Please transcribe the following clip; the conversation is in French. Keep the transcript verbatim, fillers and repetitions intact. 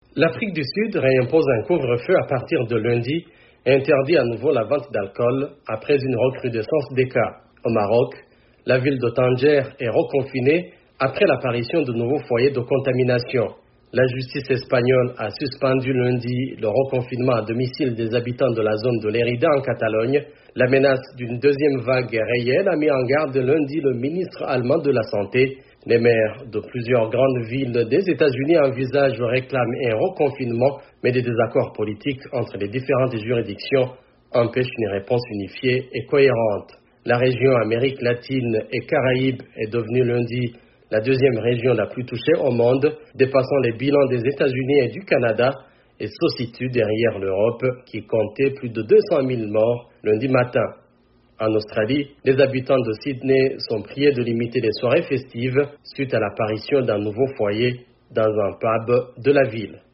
L'Afrique du Sud réimpose un couvre-feu à partir de lundi et interdit à nouveau la vente d'alcool après une recrudescence des cas. Au Maroc, la ville de Tanger est reconfinée après l'apparition de nouveaux foyers de contamination. La justice espagnole a suspendu lundi le reconfinement à domicile des habitants de la zone de Lérida en Catalogne. La menace d'une deuxième vague réelle a mis en garde lundi le ministre allemand de la Santé. Les maires de plusieurs grandes villes des États-Unis envisagent ou réclament un reconfinement, mais des désaccords politiques entre les différentes juridictions empêchent une réponse unifiée et cohérente. La région Amérique latine et Caraïbes est devenue lundi la deuxième région la plus touchée au monde, dépassant les bilans des États-Unis et du Canada, et se situe derrière l'Europe qui comptait plus de deux cent mille morts lundi matin. En Australie, les habitants de Sydney sont priés de limiter les soirées festives suite à l'apparition d'un nouveau foyer dans un pub de la ville.